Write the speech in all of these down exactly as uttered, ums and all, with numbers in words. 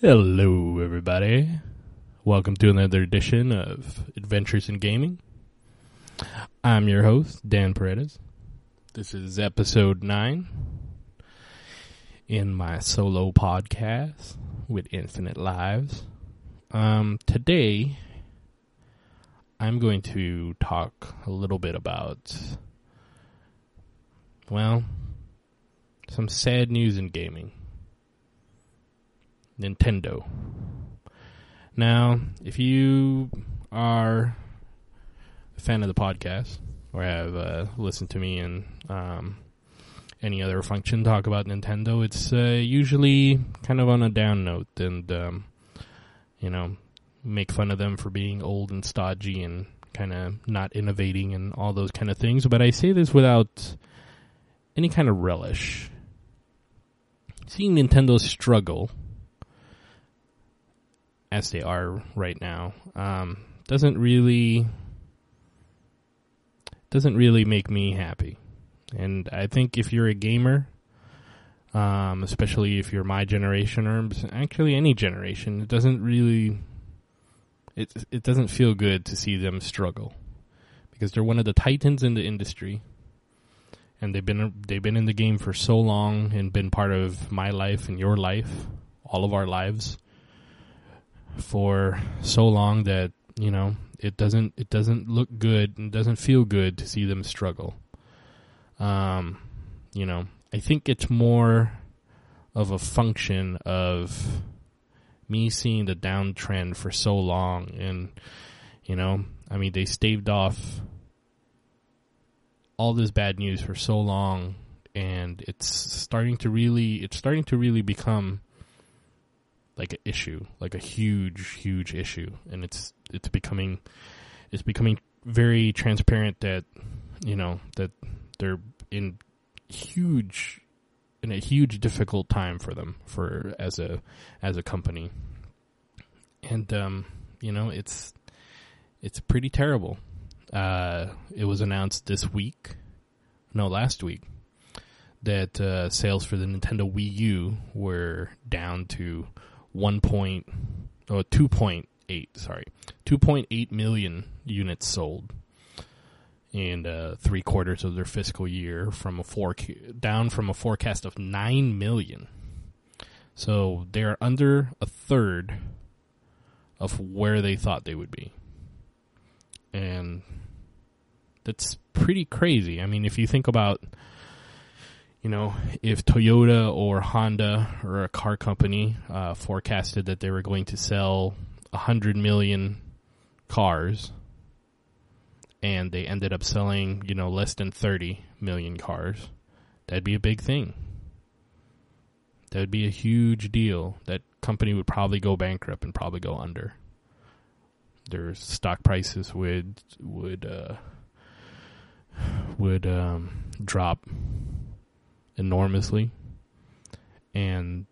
Hello, everybody. Welcome to another edition of Adventures in Gaming. I'm your host, Dan Paredes. This is episode nine in my solo podcast with Infinite Lives. Um, today, I'm going to talk a little bit about, well, some sad news in gaming. Nintendo. Now, if you are a fan of the podcast or have uh, listened to me in um, any other function talk about Nintendo, it's uh, usually kind of on a down note and, um, you know, make fun of them for being old and stodgy and kind of not innovating and all those kind of things. But I say this without any kind of relish. Seeing Nintendo struggle as they are right now, um, doesn't really doesn't really make me happy. And I think if you're a gamer, um, especially if you're my generation or actually any generation, it doesn't really it it doesn't feel good to see them struggle because they're one of the titans in the industry, and they've been they've been in the game for so long and been part of my life and your life, all of our lives, for so long that, you know, it doesn't it doesn't look good and doesn't feel good to see them struggle. Um, you know, I think it's more of a function of me seeing the downtrend for so long, and, you know, I mean, they staved off all this bad news for so long, and it's starting to really it's starting to really become like an issue, like a huge, huge issue, and it's it's becoming it's becoming very transparent that, you know, that they're in huge in a huge difficult time for them for as a as a company, and um, you know, it's it's pretty terrible. Uh, it was announced this week, no, last week, that uh, sales for the Nintendo Wii U were down to one point, oh, two point eight, sorry, two point eight million units sold in uh, three quarters of their fiscal year, from a four down from a forecast of nine million. So they're under a third of where they thought they would be, and that's pretty crazy. I mean, if you think about, you know, if Toyota or Honda or a car company uh, forecasted that they were going to sell one hundred million cars and they ended up selling, you know, less than thirty million cars, that'd be a big thing. That would be a huge deal. That company would probably go bankrupt and probably go under. Their stock prices would would uh, would um, drop enormously, and,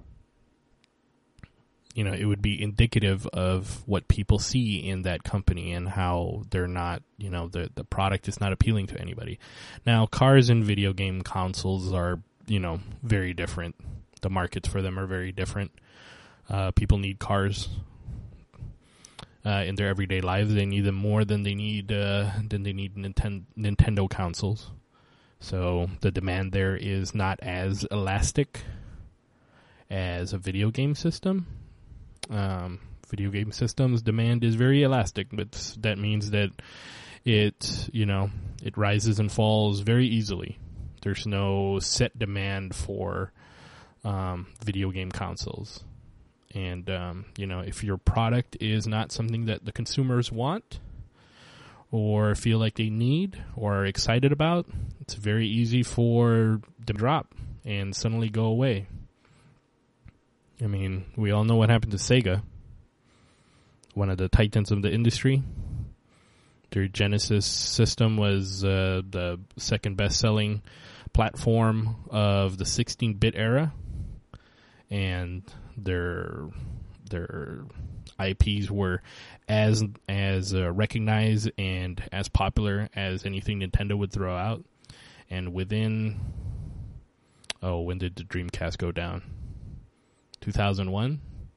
you know, it would be indicative of what people see in that company and how they're not, you know, the the product is not appealing to anybody. Now, cars and video game consoles are, you know, very different. The markets for them are very different. Uh, people need cars uh, in their everyday lives. They need them more than they need uh, than they need Ninten- Nintendo consoles. So the demand there is not as elastic as a video game system. Um, video game systems demand is very elastic, but that means that it, you know, it rises and falls very easily. There's no set demand for um, video game consoles. And, um, you know, if your product is not something that the consumers want or feel like they need or are excited about, it's very easy for them to drop and suddenly go away. I mean, we all know what happened to Sega, one of the titans of the industry. Their Genesis system was uh, the second best-selling platform of the sixteen-bit era, and their their I Ps were as as uh, recognized and as popular as anything Nintendo would throw out. And within, oh, when did the Dreamcast go down? two thousand one?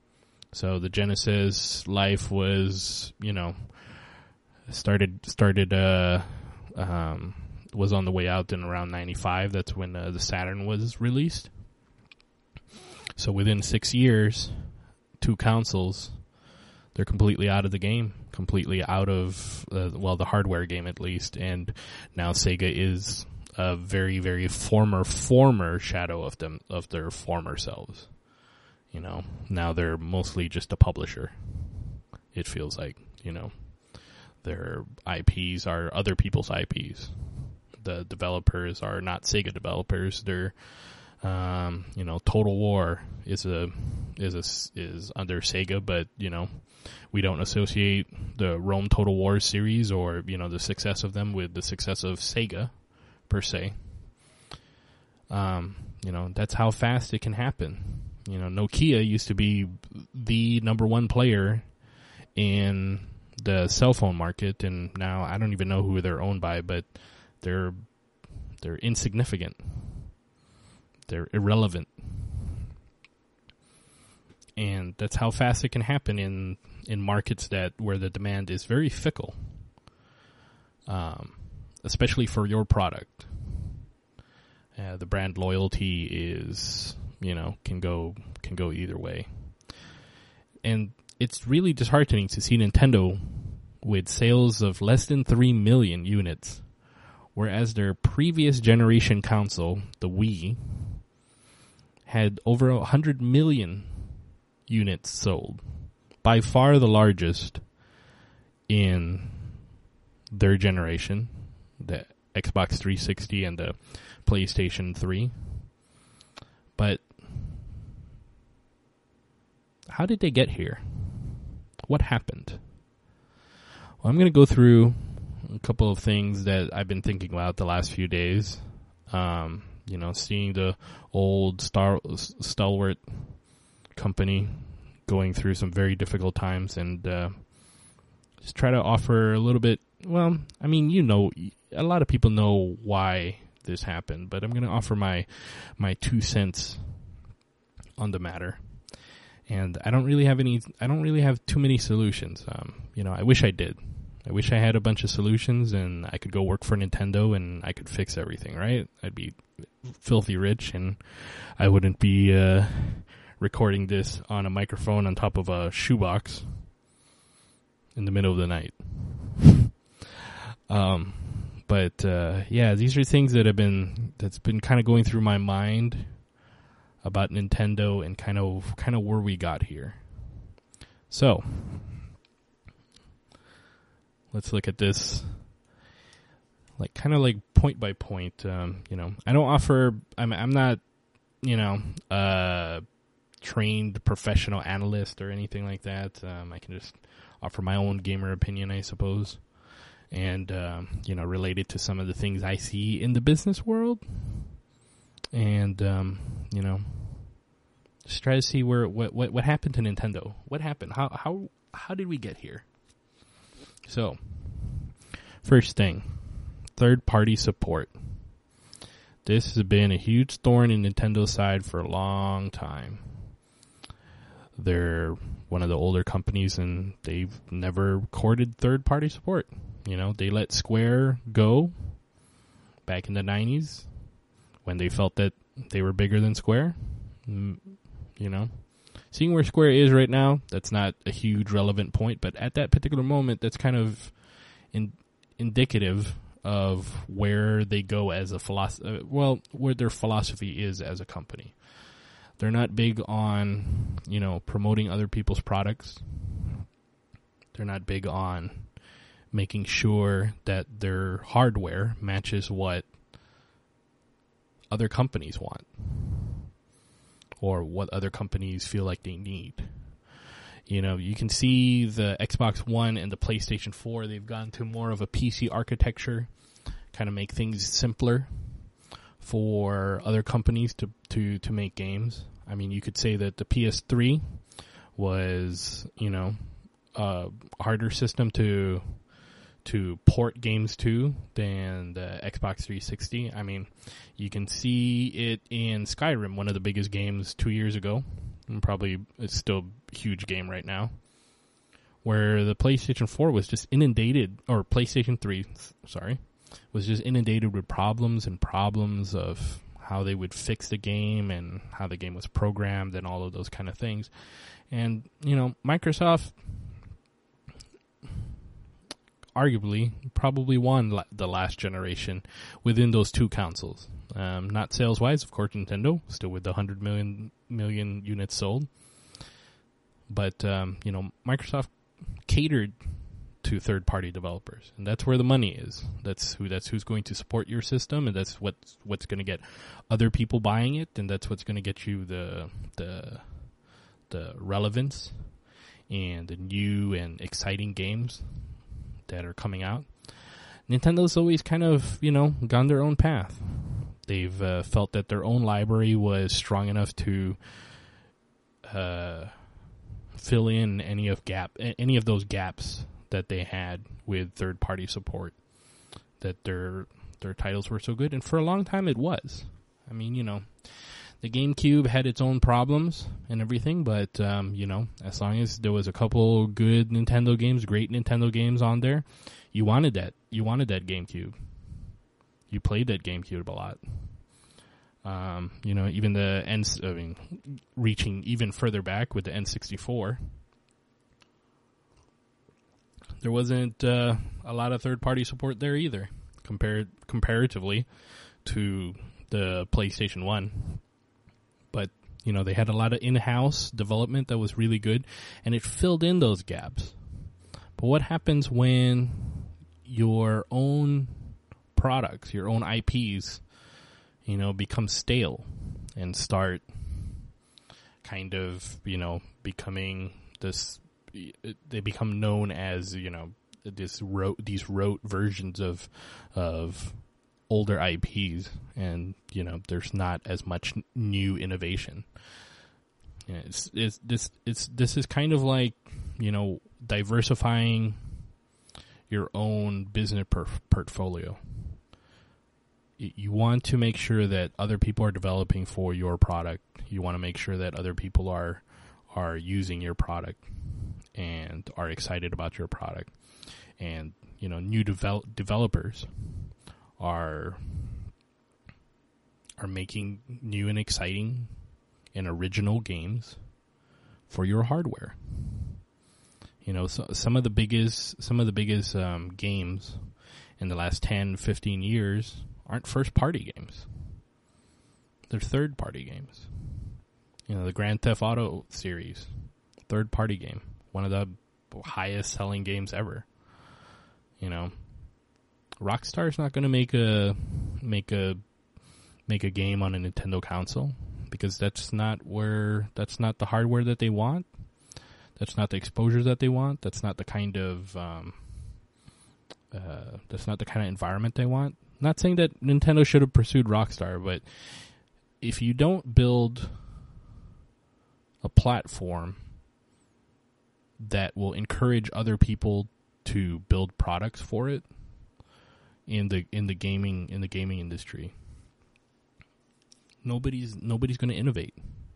So the Genesis life was, you know, started started uh, um, was on the way out in around ninety-five. That's when uh, the Saturn was released. So within six years, two consoles, they're completely out of the game, completely out of, uh, well, the hardware game at least. And now Sega is a very, very former, former shadow of them, of their former selves. You know, now they're mostly just a publisher. It feels like, you know, their I Ps are other people's I Ps. The developers are not Sega developers. They're, um, you know, Total War is a, is a, is under Sega, but, you know, we don't associate the Rome Total War series or, you know, the success of them with the success of Sega, per se. Um, you know, that's how fast it can happen. You know, Nokia used to be the number one player in the cell phone market, and now I don't even know who they're owned by, but they're they're insignificant. They're irrelevant. And that's how fast it can happen in, in markets that where the demand is very fickle. Um, especially for your product. Uh, the brand loyalty is, you know, can go can go either way. And it's really disheartening to see Nintendo with sales of less than three million units, whereas their previous generation console, the Wii, had over one hundred million units sold. By far the largest in their generation, the Xbox three sixty and the PlayStation three. But how did they get here? What happened? Well, I'm going to go through a couple of things that I've been thinking about the last few days. Um, you know, seeing the old star, stalwart company going through some very difficult times, and uh, just try to offer a little bit. Well, I mean, you know, a lot of people know why this happened, but I'm going to offer my my two cents on the matter. And I don't really have any. I don't really have too many solutions. Um, you know, I wish I did. I wish I had a bunch of solutions, and I could go work for Nintendo, and I could fix everything. Right? I'd be filthy rich, and I wouldn't be uh, recording this on a microphone on top of a shoebox in the middle of the night. um, but uh, yeah, these are things that have been that's been kind of going through my mind about Nintendo and kind of kind of where we got here. So, let's look at this, like kind of like point by point. Um, you know, I don't offer. I'm I'm not, you know, a trained professional analyst or anything like that. Um, I can just offer my own gamer opinion, I suppose, and um, you know, related to some of the things I see in the business world. And, um, you know, just try to see where, what, what, what happened to Nintendo. What happened? How, how, how did we get here? So, first thing, third party support. This has been a huge thorn in Nintendo's side for a long time. They're one of the older companies, and they've never courted third party support. You know, they let Square go back in the nineties. When they felt that they were bigger than Square. You know, seeing where Square is right now, that's not a huge relevant point, but at that particular moment, that's kind of in, indicative of where they go as a philosophy, well, where their philosophy is as a company. They're not big on, you know, promoting other people's products. They're not big on making sure that their hardware matches what other companies want or what other companies feel like they need. You know, you can see the Xbox One and the PlayStation four, they've gone to more of a P C architecture, kind of make things simpler for other companies to, to, to make games. I mean, you could say that the P S three was, you know, a harder system to to port games to than the Xbox three sixty. I mean, you can see it in Skyrim, one of the biggest games two years ago. and probably it's still a huge game right now, where the PlayStation four was just inundated, or PlayStation three, sorry, was just inundated with problems and problems of how they would fix the game and how the game was programmed and all of those kind of things. And, you know, Microsoft arguably probably won la- the last generation within those two consoles. Um, not sales-wise, of course, Nintendo, still with the one hundred million, million units sold. But, um, you know, Microsoft catered to third-party developers, and that's where the money is. That's who. That's who's going to support your system, and that's what's what's going to get other people buying it, and that's what's going to get you the the the relevance and the new and exciting games that are coming out. Nintendo's always kind of, you know, gone their own path. They've uh, felt that their own library was strong enough to uh, fill in any of gap any of those gaps that they had with third-party support, that their their titles were so good. And for a long time it was. I mean, you know, the GameCube had its own problems and everything, but, um, you know, as long as there was a couple good Nintendo games, great Nintendo games on there, you wanted that. You wanted that GameCube. You played that GameCube a lot. Um, you know, even the N, I mean, reaching even further back with the N sixty-four, there wasn't uh, a lot of third-party support there either, compared comparatively to the PlayStation one. But, you know, they had a lot of in-house development that was really good, and it filled in those gaps. But what happens when your own products, your own I Ps, you know, become stale and start kind of, you know, becoming this, they become known as, you know, this rote, these rote versions of, of older I Ps, and, you know, there's not as much new innovation. You know, it's, it's, this, it's, this is kind of like, you know, diversifying your own business per- portfolio. You want to make sure that other people are developing for your product. You want to make sure that other people are are using your product and are excited about your product. And, you know, new develop, developers are are making new and exciting and original games for your hardware. You know, so, some of the biggest some of the biggest um, games in the last ten, fifteen years aren't first-party games. They're third-party games. You know, the Grand Theft Auto series, third-party game, one of the highest-selling games ever. You know, Rockstar's not going to make a make a make a game on a Nintendo console because that's not where that's not the hardware that they want. That's not the exposure that they want. That's not the kind of um, uh, that's not the kind of environment they want. Not saying that Nintendo should have pursued Rockstar, but if you don't build a platform that will encourage other people to build products for it in the in the gaming in the gaming industry, nobody's nobody's going to innovate.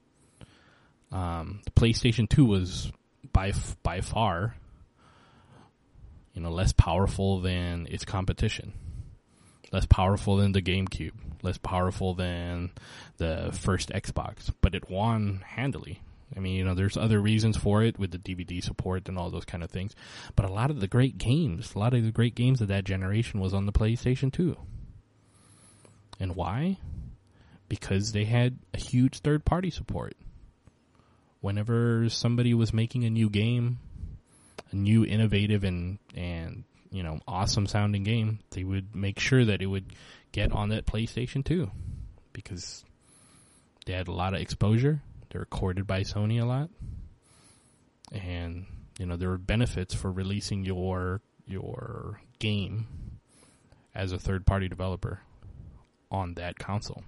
Um, the PlayStation two was by by far, you know, less powerful than its competition. Less powerful than the GameCube, less powerful than the first Xbox, but it won handily. I mean, you know, there's other reasons for it with the D V D support and all those kind of things, but a lot of the great games, a lot of the great games of that generation was on the PlayStation two. And why? Because they had a huge third-party support. Whenever somebody was making a new game, a new innovative and, and you know, awesome sounding game, they would make sure that it would get on that PlayStation two because they had a lot of exposure. They were courted by Sony a lot. And, you know, there were benefits for releasing your your game as a third party developer on that console.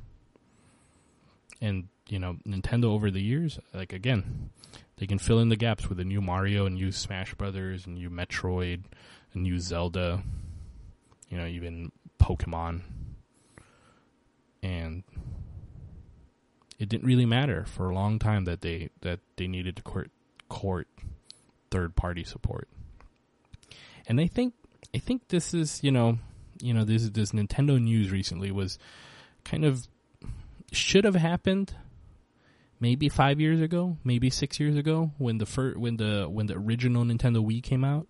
And, you know, Nintendo over the years, like again, they can fill in the gaps with a new Mario and new Smash Brothers and new Metroid, a new Zelda, you know, even Pokemon. And, it didn't really matter for a long time that they that they needed to court court third party support. And I think I think this is, you know, you know, this this Nintendo news recently was kind of should have happened maybe five years ago, maybe six years ago when the fir- when the when the original Nintendo Wii came out.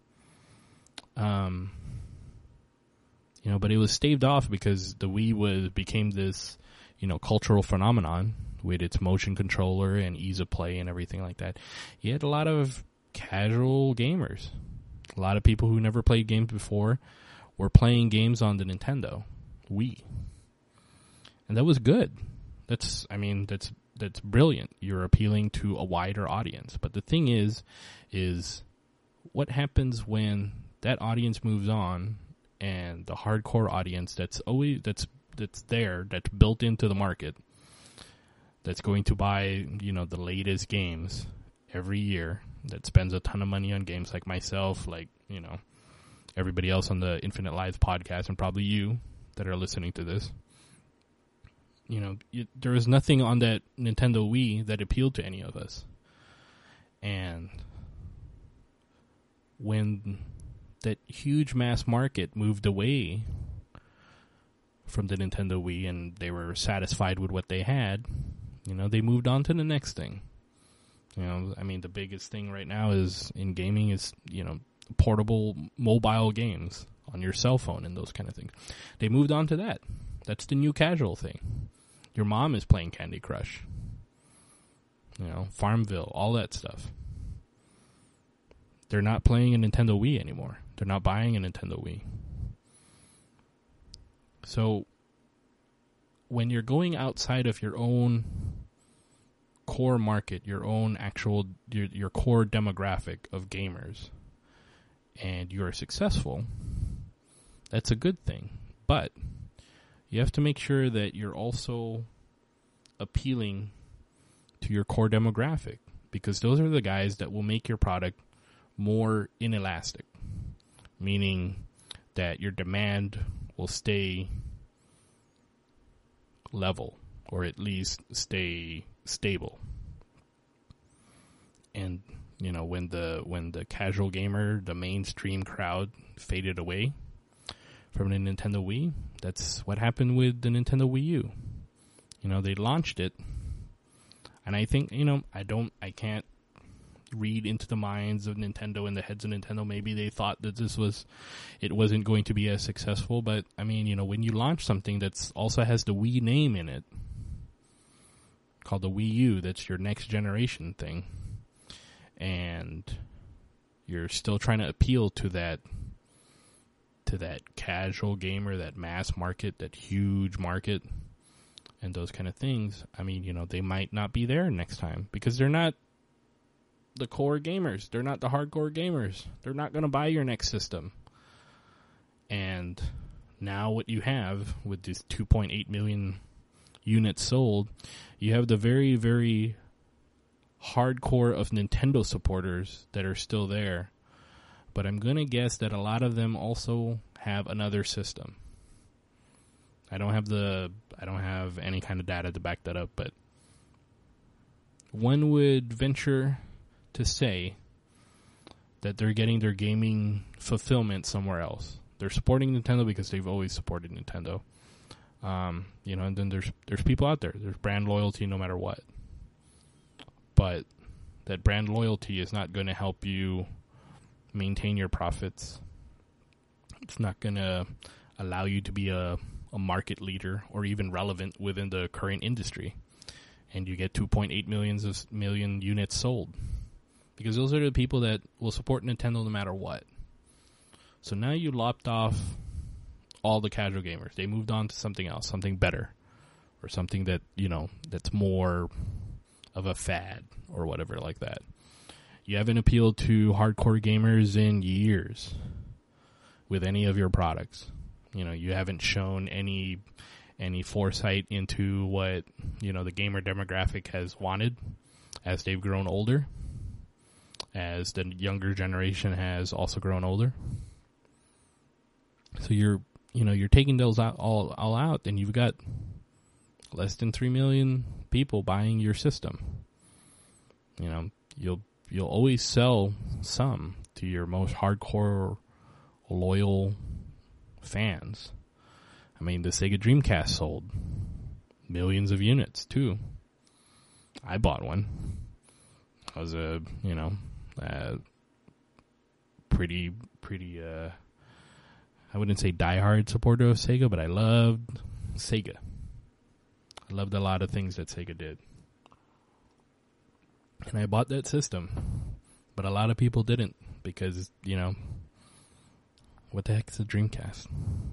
Um, you know, but it was staved off because the Wii was became this, you know, cultural phenomenon with its motion controller and ease of play and everything like that. You had a lot of casual gamers, a lot of people who never played games before were playing games on the Nintendo Wii, and that was good. That's, I mean, that's that's brilliant. You're appealing to a wider audience. But the thing is, is what happens when that audience moves on and the hardcore audience that's always that's that's there, that's built into the market, that's going to buy, you know, the latest games every year, that spends a ton of money on games, like myself, like, you know, everybody else on the Infinite Lives podcast, and probably you that are listening to this. You know, you, there was nothing on that Nintendo Wii that appealed to any of us. And when that huge mass market moved away from the Nintendo Wii and they were satisfied with what they had, you know, they moved on to the next thing. You know, I mean, the biggest thing right now is in gaming is, you know, portable mobile games on your cell phone and those kind of things. They moved on to that. That's the new casual thing. Your mom is playing Candy Crush, you know, Farmville, all that stuff. They're not playing a Nintendo Wii anymore. They're not buying a Nintendo Wii. So when you're going outside of your own core market, your own actual, your, your core demographic of gamers, and you're successful, that's a good thing. But you have to make sure that you're also appealing to your core demographic, because those are the guys that will make your product more inelastic, meaning that your demand will stay level, or at least stay stable. And, you know, when the when the casual gamer, the mainstream crowd faded away from the Nintendo Wii, that's what happened with the Nintendo Wii U. You know, they launched it, and I think, you know, I don't, I can't read into the minds of Nintendo and the heads of Nintendo. Maybe they thought that this was, it wasn't going to be as successful, but, I mean, you know, when you launch something that's also has the Wii name in it, called the Wii U, that's your next generation thing, and you're still trying to appeal to that to that casual gamer, that mass market, that huge market, and those kind of things. I mean, you know, they might not be there next time because they're not the core gamers. They're not the hardcore gamers. They're not going to buy your next system. And now what you have with these two point eight million units sold, you have the very, very hardcore of Nintendo supporters that are still there. But I'm going to guess that a lot of them also have another system. I don't have the I don't have any kind of data to back that up, but one would venture to say that they're getting their gaming fulfillment somewhere else. They're supporting Nintendo because they've always supported Nintendo. Um, you know, and then there's there's people out there. There's brand loyalty no matter what. But that brand loyalty is not going to help you maintain your profits. It's not going to allow you to be a, a market leader or even relevant within the current industry. And you get two point eight millions of million units sold. Because those are the people that will support Nintendo no matter what. So now you lopped off all the casual gamers. They moved on to something else, something better. Or something that, you know, that's more of a fad or whatever like that. You haven't appealed to hardcore gamers in years with any of your products. You know, you haven't shown any any foresight into what, you know, the gamer demographic has wanted as they've grown older, as the younger generation has also grown older. So you're, you know, you're taking those out, all all out, and you've got less than three million people buying your system. You know, you'll you'll always sell some to your most hardcore, loyal fans. I mean, the Sega Dreamcast sold millions of units too. I bought one. I was a, you know, uh, pretty, pretty, uh, I wouldn't say diehard supporter of Sega, but I loved Sega. I loved a lot of things that Sega did. And I bought that system. But a lot of people didn't because, you know, what the heck is a Dreamcast?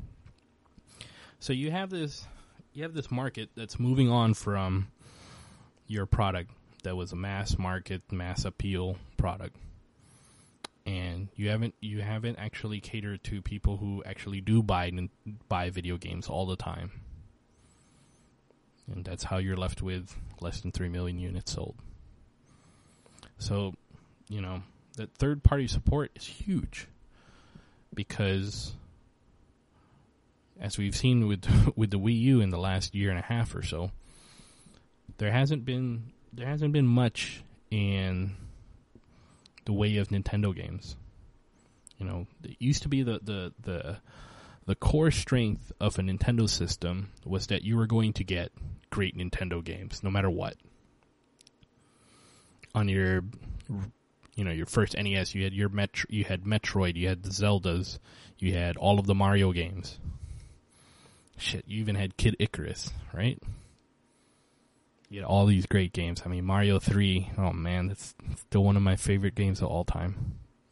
So you have this, you have this market that's moving on from your product that was a mass market, mass appeal product. And you haven't you haven't actually catered to people who actually do buy buy video games all the time. And that's how you're left with less than three million units sold. So, you know, that third-party support is huge because, as we've seen with with the Wii U in the last year and a half or so, there hasn't been there hasn't been much in the way of Nintendo games. You know, it used to be the, the, the, the core strength of a Nintendo system was that you were going to get great Nintendo games, no matter what. On your, you know, your first N E S, you had your Metro, you had Metroid, you had the Zeldas, you had all of the Mario games. Shit, you even had Kid Icarus, right? You had all these great games. I mean, Mario three, oh man, that's still one of my favorite games of all time.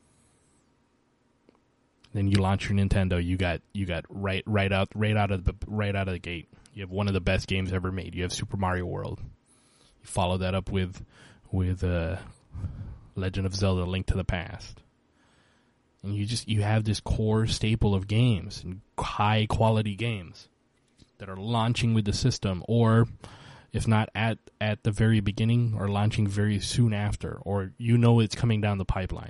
Then you launch your Nintendo, you got you got right right out right out of the right out of the gate. You have one of the best games ever made. You have Super Mario World. You follow that up with with uh, Legend of Zelda: Link to the Past. And you just you have this core staple of games, and high quality games that are launching with the system, or if not at, at the very beginning, or launching very soon after, or you know it's coming down the pipeline.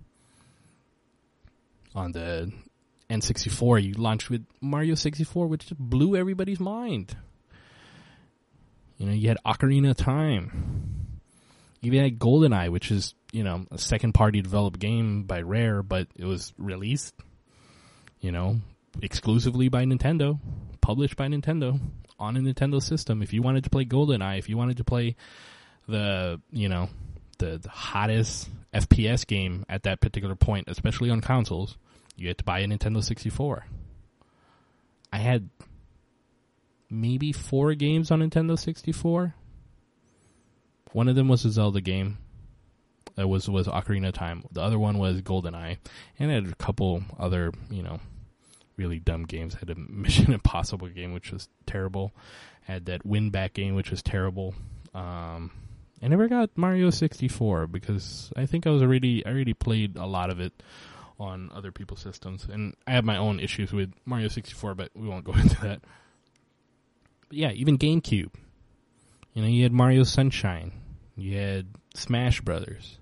On the N sixty-four, you launched with Mario sixty-four, which just blew everybody's mind. You know, you had Ocarina of Time. You even had GoldenEye, which is, you know, a second-party developed game by Rare, but it was released, you know, exclusively by Nintendo, published by Nintendo, on a Nintendo system. If you wanted to play GoldenEye, if you wanted to play the, you know, the, the hottest F P S game at that particular point, especially on consoles, you had to buy a Nintendo sixty-four. I had maybe four games on Nintendo sixty-four. One of them was a Zelda game. That was, was Ocarina of Time. The other one was GoldenEye. And I had a couple other, you know, really dumb games. I had a Mission Impossible game, which was terrible. I had that Win Back game, which was terrible. Um, I never got Mario sixty-four because I think I was already I already played a lot of it on other people's systems, and I have my own issues with Mario sixty-four, but we won't go into that. But yeah, even GameCube. You know, you had Mario Sunshine. You had Smash Brothers.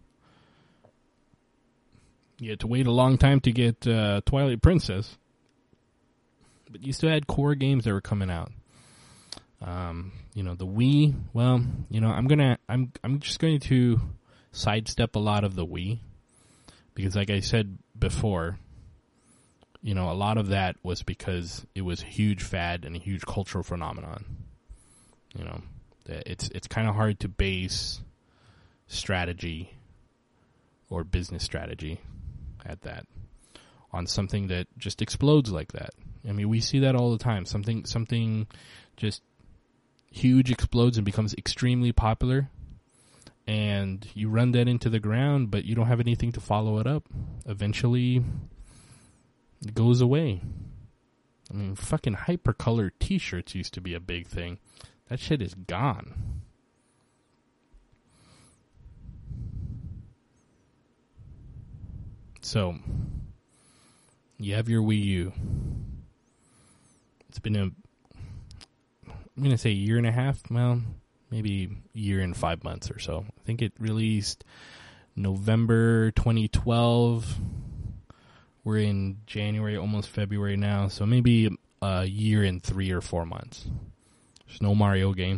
You had to wait a long time to get uh, Twilight Princess. But you still had core games that were coming out. Um, you know, the Wii, well, you know, I'm gonna, I'm, I'm just going to sidestep a lot of the Wii. Because like I said before, you know, a lot of that was because it was a huge fad and a huge cultural phenomenon. You know, it's, it's kind of hard to base strategy or business strategy at that on something that just explodes like that. I mean, we see that all the time. Something, something just huge explodes and becomes extremely popular, and you run that into the ground, but you don't have anything to follow it up. Eventually, it goes away. I mean, fucking hypercolor t-shirts used to be a big thing. That shit is gone. So, you have your Wii U. It's been a, I'm going to say a year and a half, well, maybe a year and five months or so. I think it released November twenty twelve. We're in January, almost February now, so maybe a year and three or four months. There's no Mario game.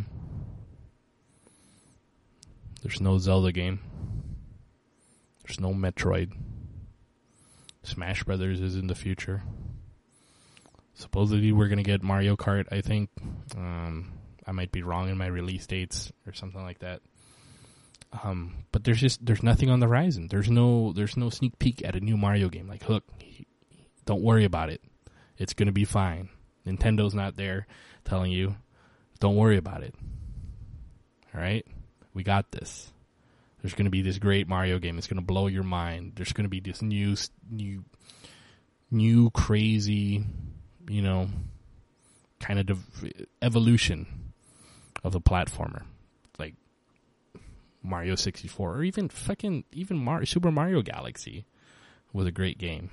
There's no Zelda game. There's no Metroid. Smash Brothers is in the future. Supposedly we're going to get Mario Kart, I think. Um, I might be wrong in my release dates or something like that. Um, but there's just, there's nothing on the horizon. There's no, there's no sneak peek at a new Mario game. Like, look, don't worry about it. It's going to be fine. Nintendo's not there telling you, don't worry about it. All right? We got this. There's going to be this great Mario game. It's going to blow your mind. There's going to be this new, new, new crazy, you know, kind of dev- evolution of the platformer, like Mario sixty-four, or even fucking even Mar- Super Mario Galaxy was a great game.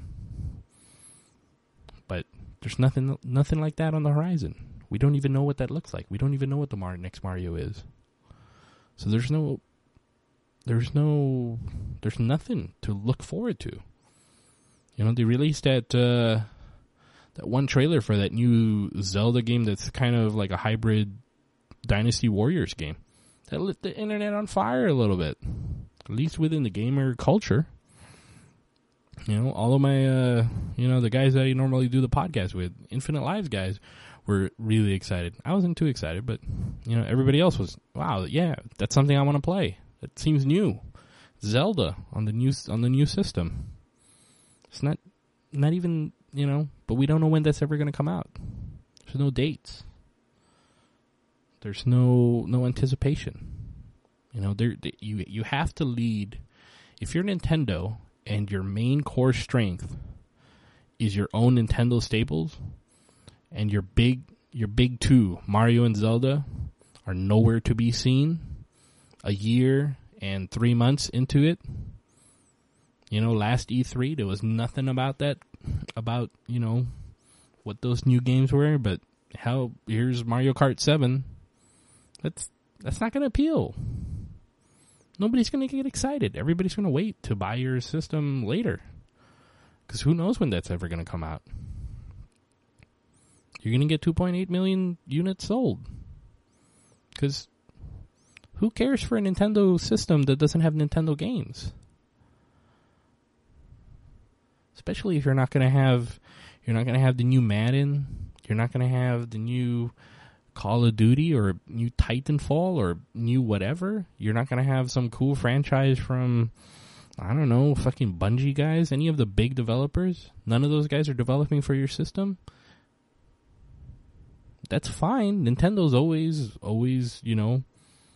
But there's nothing, nothing like that on the horizon. We don't even know what that looks like. We don't even know what the Mar- next Mario is. So there's no. There's no, there's nothing to look forward to. You know, they released that, uh, that one trailer for that new Zelda game that's kind of like a hybrid Dynasty Warriors game. That lit the internet on fire a little bit. At least within the gamer culture. You know, all of my, uh, you know, the guys that I normally do the podcast with, Infinite Lives guys, were really excited. I wasn't too excited, but, you know, everybody else was, wow, yeah, that's something I want to play. It seems new. Zelda on the new on the new system. It's not not even, you know, but we don't know when that's ever going to come out. There's no dates. There's no no anticipation. You know, there you you have to lead. If you're Nintendo and your main core strength is your own Nintendo staples, and your big your big two, Mario and Zelda, are nowhere to be seen a year and three months into it. You know, last E three, there was nothing about that, about, you know, what those new games were, but hell, here's Mario Kart seven. That's, that's not going to appeal. Nobody's going to get excited. Everybody's going to wait to buy your system later. Because who knows when that's ever going to come out. You're going to get two point eight million units sold. Because who cares for a Nintendo system that doesn't have Nintendo games? Especially if you're not going to have, you're not going to have the new Madden, you're not going to have the new Call of Duty or new Titanfall or new whatever. You're not going to have some cool franchise from, I don't know, fucking Bungie guys, any of the big developers. None of those guys are developing for your system. That's fine. Nintendo's always, always, you know,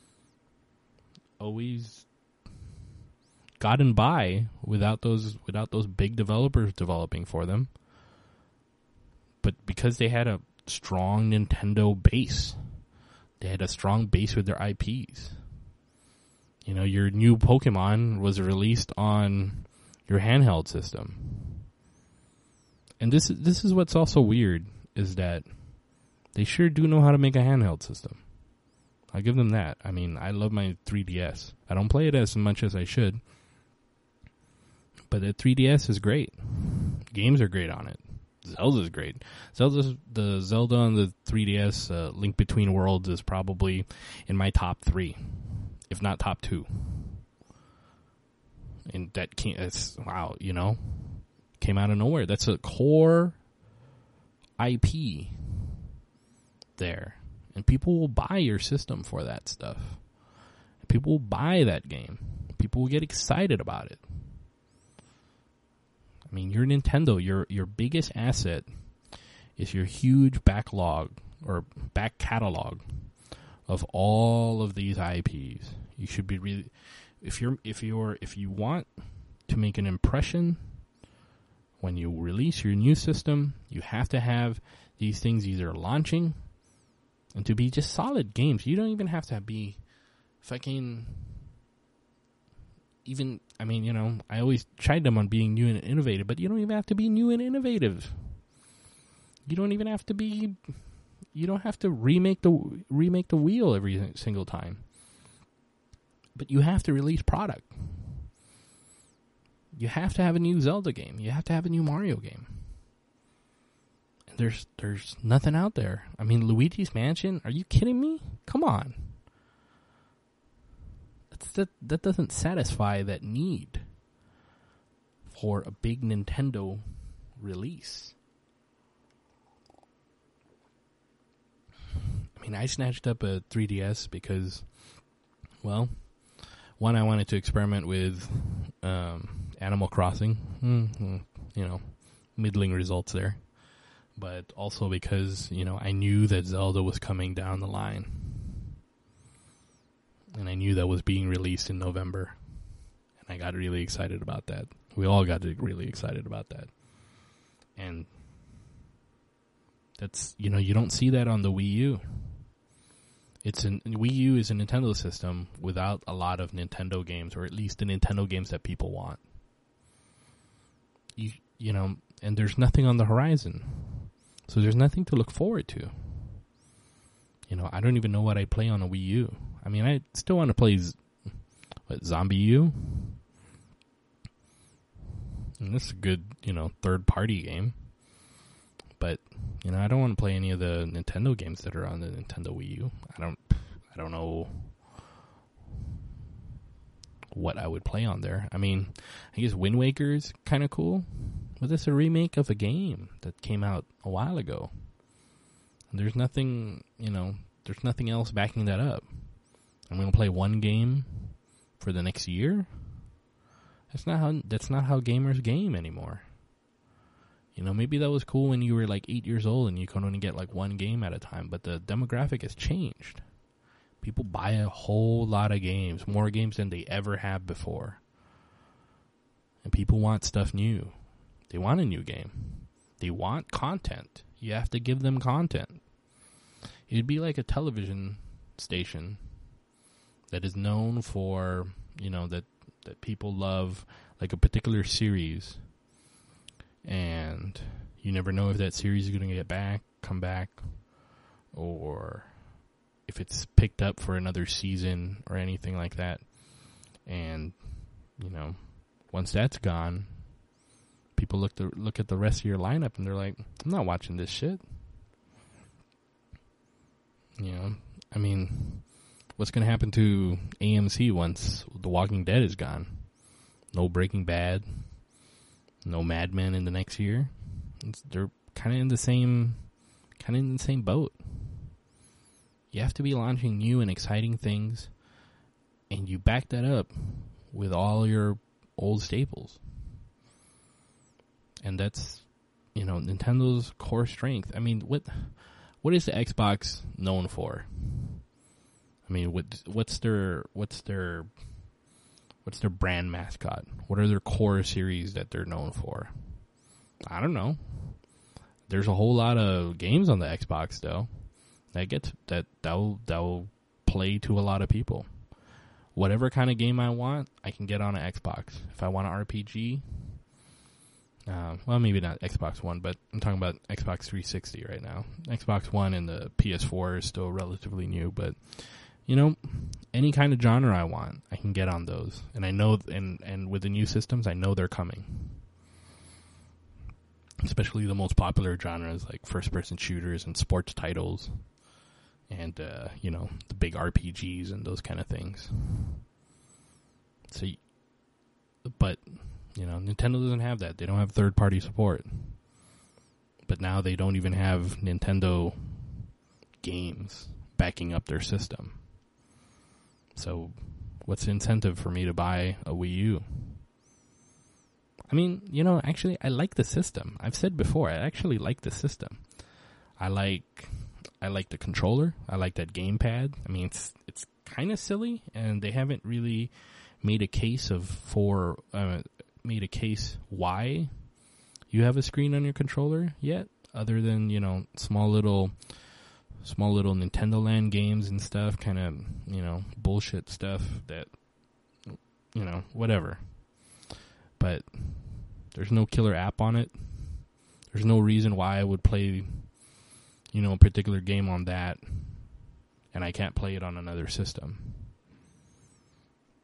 always gotten by without those without those big developers developing for them. But because they had a strong Nintendo base, they had a strong base with their I Ps. You know, your new Pokemon was released on your handheld system. And this this is what's also weird, is that they sure do know how to make a handheld system. I'll give them that. I mean, I love my three D S. I don't play it as much as I should. But the three D S is great. Games are great on it. Zelda's great. Zelda's, the Zelda on the three D S, uh, Link Between Worlds, is probably in my top three, if not top two. And that came, it's, wow, you know, came out of nowhere. That's a core I P there. And people will buy your system for that stuff. People will buy that game. People will get excited about it. I mean, you're Nintendo. Your your biggest asset is your huge backlog or back catalog of all of these I Ps. You should be really, if you're if you're if you want to make an impression when you release your new system, you have to have these things either launching. And to be just solid games. You don't even have to be fucking even, I mean, you know, I always chide them on being new and innovative, but you don't even have to be new and innovative. You don't even have to be, you don't have to remake the remake the wheel every single time. But you have to release product. You have to have a new Zelda game. You have to have a new Mario game. there's there's nothing out there. I mean, Luigi's Mansion? Are you kidding me? Come on. That's, that that doesn't satisfy that need for a big Nintendo release. I mean, I snatched up a three D S because, well, one, I wanted to experiment with um, Animal Crossing. Mm-hmm. You know, middling results there. But also because, you know, I knew that Zelda was coming down the line. And I knew that was being released in November. And I got really excited about that. We all got really excited about that. And that's, you know, you don't see that on the Wii U. It's an Wii U is a Nintendo system without a lot of Nintendo games, or at least the Nintendo games that people want. You, you know, and there's nothing on the horizon. So there's nothing to look forward to. You know, I don't even know what I play on a Wii U. I mean, I still want to play Z- what, Zombie U. And this is a good, you know, third-party game. But, you know, I don't want to play any of the Nintendo games that are on the Nintendo Wii U. I don't, I don't know what I would play on there. I mean, I guess Wind Waker's kind of cool. But it's a remake of a game that came out a while ago. And there's nothing, you know, there's nothing else backing that up. I'm going to play one game for the next year? That's not how, that's not how gamers game anymore. You know, maybe that was cool when you were like eight years old and you could only get like one game at a time, but the demographic has changed. People buy a whole lot of games, more games than they ever have before. And people want stuff new. They want a new game. They want content. You have to give them content. It'd be like a television station that is known for, you know, that, that people love, like a particular series. And you never know if that series is going to get back, come back, or if it's picked up for another season or anything like that. And, you know, once that's gone, people look to look at the rest of your lineup and they're like, I'm not watching this shit. You know, I mean, what's going to happen to A M C once The Walking Dead is gone? No Breaking Bad, no Mad Men in the next year. It's, they're kind of in the same, kind of in the same boat. You have to be launching new and exciting things, and you back that up with all your old staples. And that's, you know, Nintendo's core strength. I mean, what what is the Xbox known for? I mean, what what's their what's their what's their brand mascot? What are their core series that they're known for? I don't know. There's a whole lot of games on the Xbox though that get that that will that will play to a lot of people. Whatever kind of game I want, I can get on an Xbox. If I want an R P G. Uh, well, maybe not Xbox One, but I'm talking about Xbox three sixty right now. Xbox One and the P S four is still relatively new, but, you know, any kind of genre I want, I can get on those. And I know, and, and with the new systems, I know they're coming. Especially the most popular genres like first-person shooters and sports titles and, uh, you know, the big R P Gs and those kind of things. So, but... You know, Nintendo doesn't have that. They don't have third-party support. But now they don't even have Nintendo games backing up their system. So, what's the incentive for me to buy a Wii U? I mean, you know, actually, I like the system. I've said before, I actually like the system. I like, I like the controller. I like that gamepad. I mean, it's it's kind of silly, and they haven't really made a case of for. Uh, made a case why you have a screen on your controller yet, other than, you know, small little small little Nintendo Land games and stuff, kind of, you know, bullshit stuff that, you know, whatever. But there's no killer app on it. There's no reason why I would play, you know, a particular game on that and I can't play it on another system.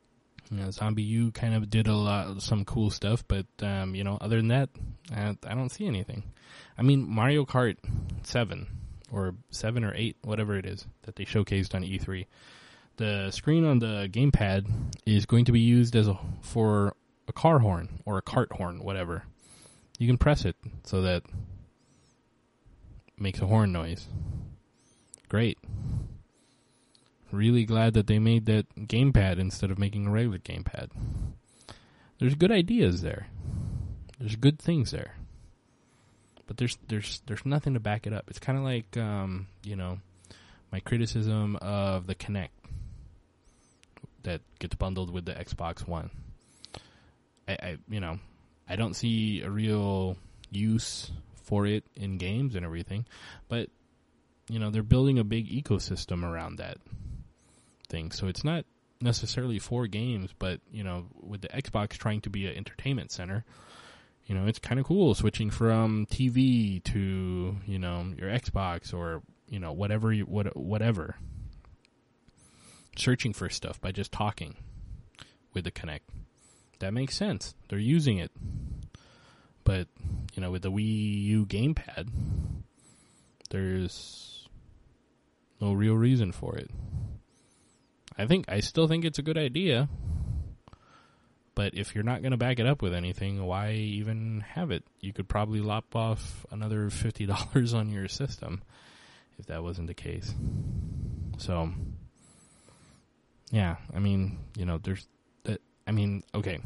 You know, Zombie U kind of did a lot, some cool stuff, but um, you know, other than that, I, I don't see anything. I mean, Mario Kart seven or seven or eight, whatever it is that they showcased on E three. The screen on the gamepad is going to be used as a for a car horn or a cart horn, whatever. You can press it so that it makes a horn noise. Great. Really glad that they made that gamepad instead of making a regular gamepad. There's good ideas there. There's good things there. But there's there's there's nothing to back it up. It's kind of like um, you know, my criticism of the Kinect that gets bundled with the Xbox One. I, I you know, I don't see a real use for it in games and everything, but you know, they're building a big ecosystem around that thing. So it's not necessarily for games, but you know, with the Xbox trying to be an entertainment center, you know, it's kind of cool switching from T V to, you know, your Xbox or, you know, whatever you, what, whatever. Searching for stuff by just talking with the Kinect. That makes sense. They're using it. But, you know, with the Wii U gamepad, there's no real reason for it. I think, I still think it's a good idea. But if you're not going to back it up with anything, why even have it? You could probably lop off another fifty dollars on your system if that wasn't the case. So, yeah, I mean, you know, there's that. I mean, okay.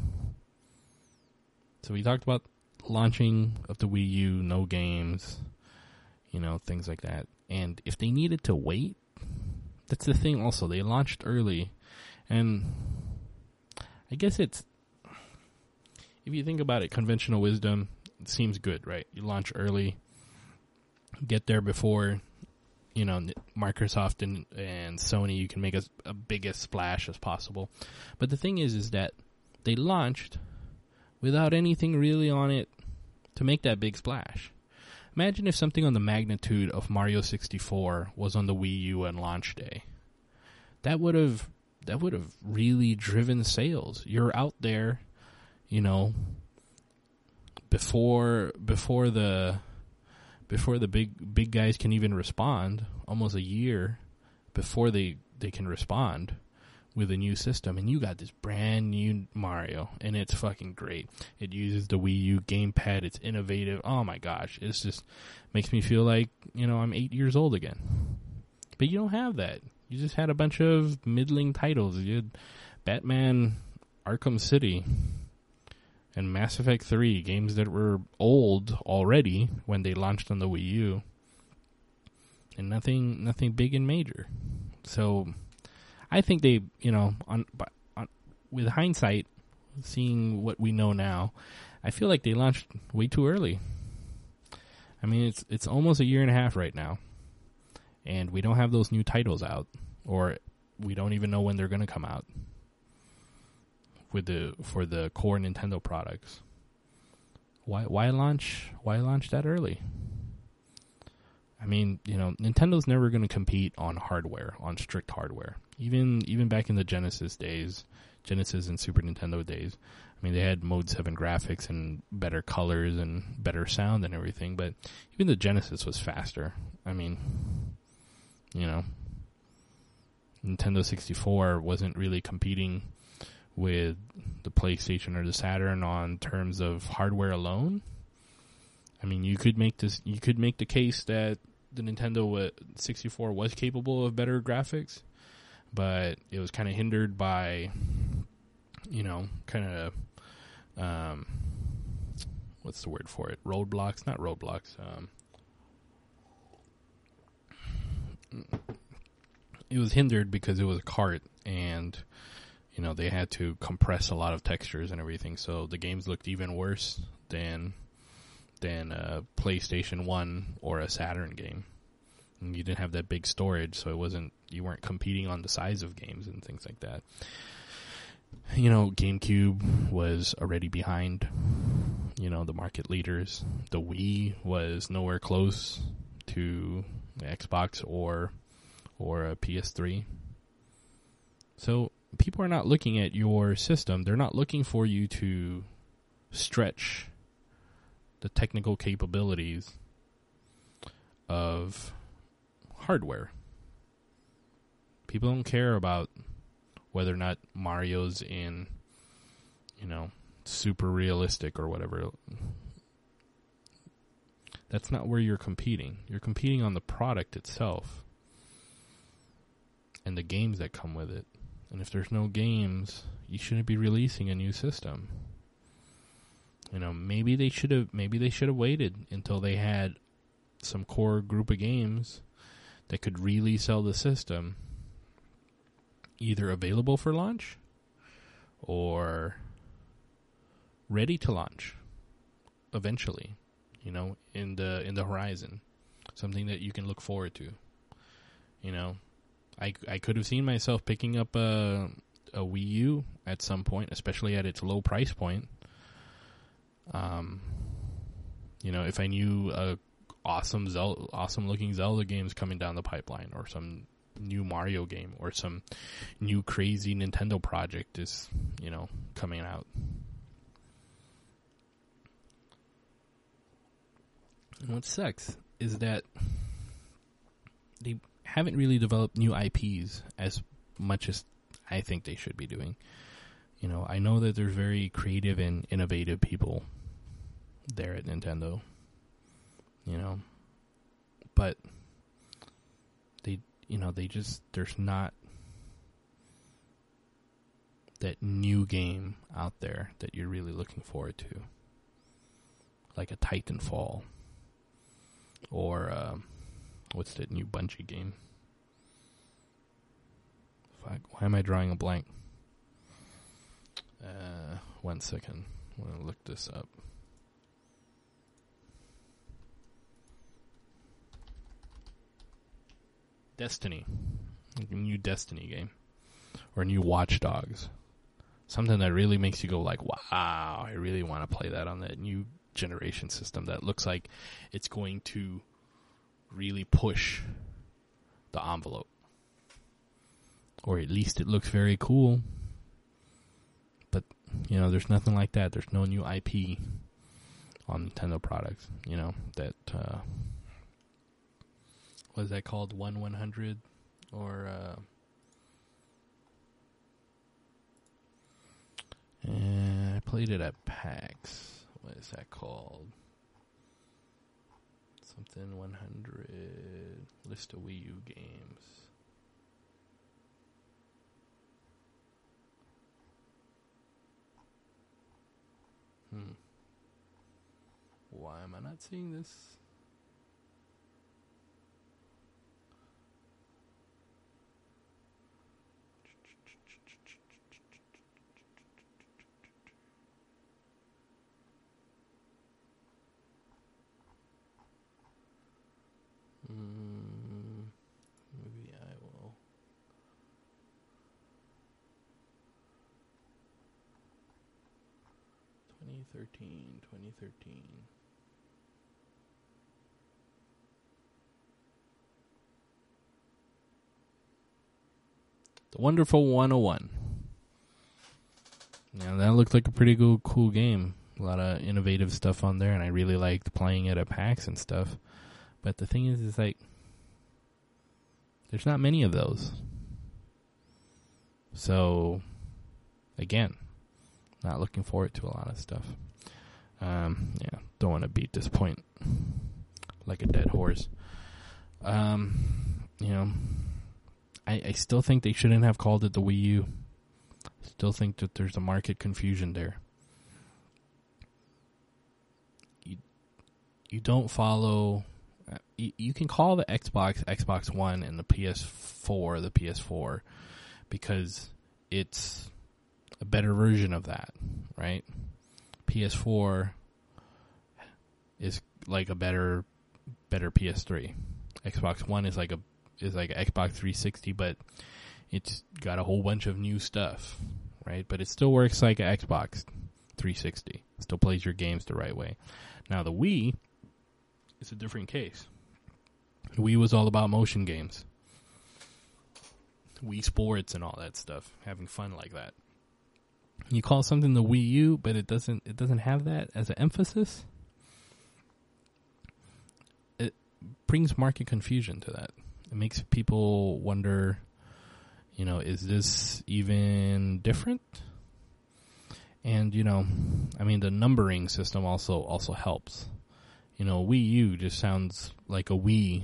So we talked about launching of the Wii U, no games, you know, things like that. And if they needed to wait, that's the thing also. They launched early. And I guess it's, if you think about it, conventional wisdom, it seems good, right? You launch early, get there before, you know, Microsoft and, and Sony, you can make a, a biggest splash as possible. But the thing is, is that they launched without anything really on it to make that big splash. Imagine if something on the magnitude of Mario sixty-four was on the Wii U on launch day. That would have that would have really driven sales. You're out there, you know, before before the before the big big guys can even respond, almost a year before they, they can respond with a new system, and you got this brand new Mario, and it's fucking great. It uses the Wii U gamepad. It's innovative. Oh my gosh, it's just makes me feel like, you know, I'm eight years old again. But you don't have that. You just had a bunch of middling titles. You had Batman Arkham City and Mass Effect three, games that were old already when they launched on the Wii U, and nothing nothing big and major. So I think they, you know, on, on with hindsight, seeing what we know now, I feel like they launched way too early. I mean, it's it's almost a year and a half right now, and we don't have those new titles out, or we don't even know when they're going to come out with the for the core Nintendo products. Why why launch why launch that early? I mean, you know, Nintendo's never going to compete on hardware, on strict hardware. Even even back in the Genesis days, Genesis and Super Nintendo days, I mean, they had Mode seven graphics and better colors and better sound and everything, but even the Genesis was faster. I mean, you know, Nintendo sixty-four wasn't really competing with the PlayStation or the Saturn on terms of hardware alone. I mean, you could make this, you could make the case that the Nintendo sixty-four was capable of better graphics, but it was kind of hindered by, you know, kind of, um, what's the word for it? Roadblocks, not roadblocks. Um, it was hindered because it was a cart, and you know, they had to compress a lot of textures and everything, so the games looked even worse than than a PlayStation one or a Saturn game. And you didn't have that big storage, so it wasn't, you weren't competing on the size of games and things like that. You know, GameCube was already behind, you know, the market leaders. The Wii was nowhere close to the Xbox or or a P S three. So people are not looking at your system. They're not looking for you to stretch the technical capabilities of hardware. People don't care about whether or not Mario's in, you know, super realistic or whatever. That's not where you're competing. You're competing on the product itself and the games that come with it. And if there's no games, you shouldn't be releasing a new system. You know, maybe they should have maybe they should have waited until they had some core group of games that could really sell the system, either available for launch or ready to launch eventually, you know, in the in the horizon, something that you can look forward to. You know, I I could have seen myself picking up a a Wii U at some point, especially at its low price point. Um, you know, if I knew a awesome Zelda, awesome looking Zelda games coming down the pipeline, or some new Mario game, or some new crazy Nintendo project is, you know, coming out. And what sucks is that they haven't really developed new I Ps as much as I think they should be doing. You know, I know that there's very creative and innovative people there at Nintendo, you know, but they, you know, they just, there's not that new game out there that you're really looking forward to, like a Titanfall, or um, what's that new Bungie game? Fuck, why am I drawing a blank? Uh, one second. I'm going to look this up. Destiny. A new Destiny game. Or new Watch Dogs. Something that really makes you go like, wow, I really want to play that on that new generation system that looks like it's going to really push the envelope. Or at least it looks very cool. But, you know, there's nothing like that. There's no new I P on Nintendo products, you know, that, uh, what is that called? one one hundred? Or, uh, and I played it at PAX. What is that called? Something one hundred. List of Wii U games. Hmm. Why am I not seeing this? Mm, maybe I will. twenty thirteen, twenty thirteen. The Wonderful one oh one. Now that looked like a pretty cool, cool game. A lot of innovative stuff on there, and I really liked playing it at PAX and stuff. But the thing is, is like, there's not many of those. So, again, not looking forward to a lot of stuff. Um, yeah, don't want to beat this point like a dead horse. Um, you know, I, I still think they shouldn't have called it the Wii U. Still think that there's a market confusion there. You, you don't follow... Uh, you, you can call the Xbox Xbox One and the P S four the P S four because it's a better version of that, right? P S four is like a better better P S three. Xbox One is like a is like an Xbox three sixty, but it's got a whole bunch of new stuff, right? But it still works like an Xbox three sixty. It still plays your games the right way. Now the Wii, it's a different case. Wii was all about motion games. Wii Sports and all that stuff, having fun like that. You call something the Wii U, but it doesn't it doesn't have that as an emphasis. It brings market confusion to that. It makes people wonder, you know, is this even different? And, you know, I mean, the numbering system also also helps. You know, Wii U just sounds like a Wii,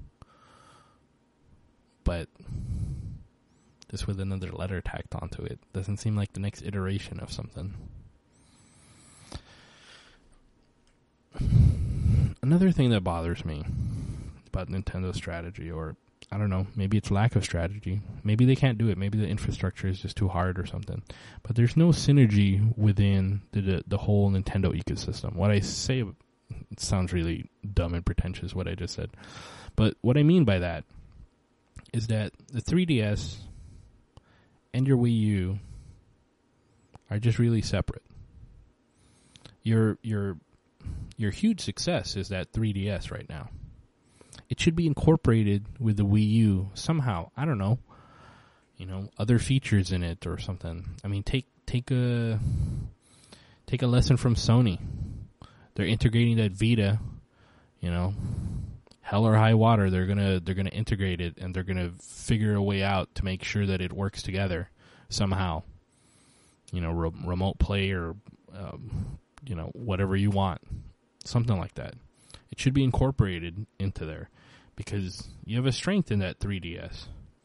but just with another letter tacked onto it. Doesn't seem like the next iteration of something. Another thing that bothers me about Nintendo's strategy, or I don't know, maybe it's lack of strategy. Maybe they can't do it. Maybe the infrastructure is just too hard or something. But there's no synergy within the the, the whole Nintendo ecosystem. What I say, it sounds really dumb and pretentious, what I just said. But what I mean by that is that the three D S and your Wii U are just really separate. Your your your huge success is that three D S right now. It should be incorporated with the Wii U somehow. I don't know. You know, other features in it or something. I mean, take take a take a lesson from Sony. They're integrating that Vita, you know, hell or high water, they're gonna they're gonna integrate it, and they're gonna figure a way out to make sure that it works together somehow. You know, re- remote play or um, you know, whatever you want, something like that. It should be incorporated into there because you have a strength in that three D S.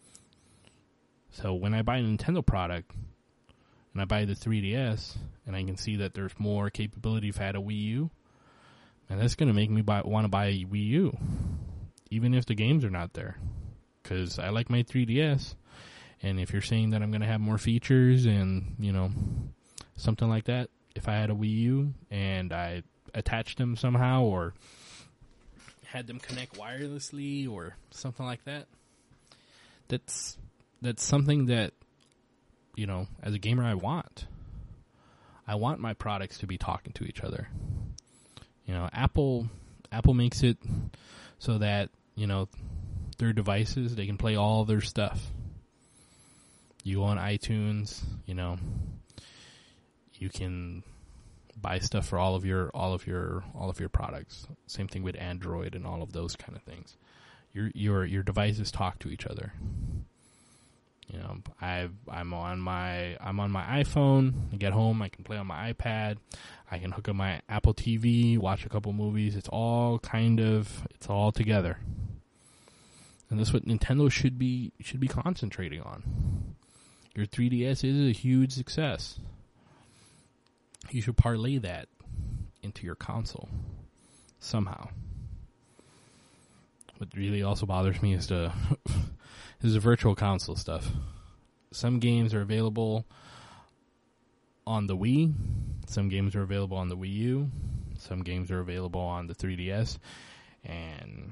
So when I buy a Nintendo product and I buy the three D S and I can see that there's more capability if I had a Wii U, and that's going to make me buy, want to buy a Wii U, even if the games are not there. Because I like my three D S, and if you're saying that I'm going to have more features and, you know, something like that, if I had a Wii U and I attached them somehow or had them connect wirelessly or something like that, that's that's something that, you know, as a gamer I want. I want my products to be talking to each other. You know, Apple Apple makes it so that, you know, their devices, they can play all their stuff. You go on iTunes, you know, you can buy stuff for all of your all of your all of your products. Same thing with Android and all of those kind of things. Your your your devices talk to each other. You know, I I'm on my I'm on my iPhone. I get home, I can play on my iPad. I can hook up my Apple T V, watch a couple movies. It's all kind of it's all together. And that's what Nintendo should be should be concentrating on. Your three D S is a huge success. You should parlay that into your console somehow. What really also bothers me is the is the virtual console stuff. Some games are available on the Wii. Some games are available on the Wii U. Some games are available on the three D S. And